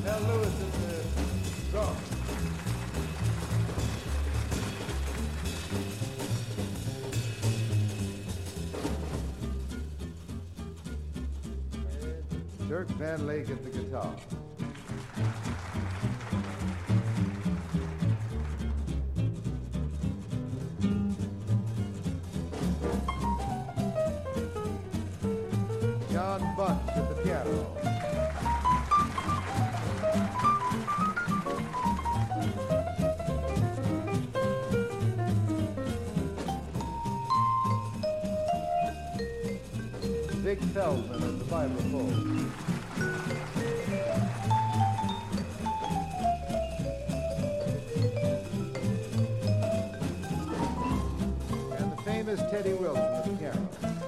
Mel Lewis at the drum. Dirk Van Lake at the guitar. John Bunch at the piano. Vic Feldman at the vibraphone. And the famous Teddy Wilson at the piano.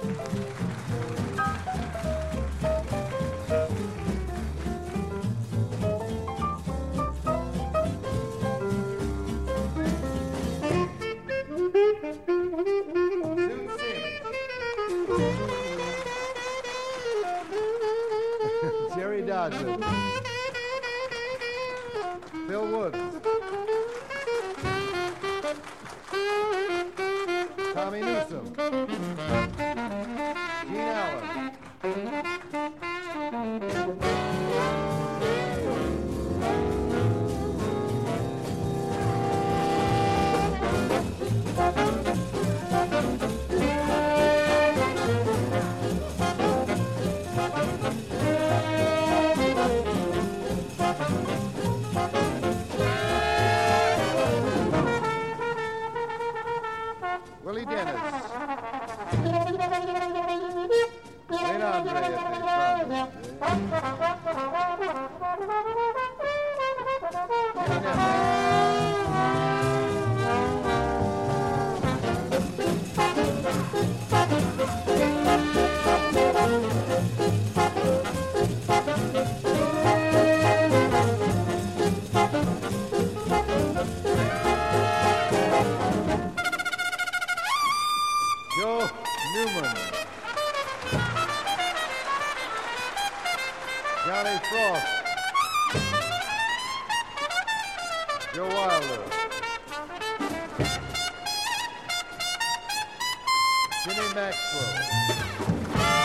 Jerry Dodson, Phil Woods, Tommy Newsom, Gene Allen. Willie Dennis, Wayne Andre at the Joe Newman, Johnny Frost, Joe Wilder, Jimmy Maxwell.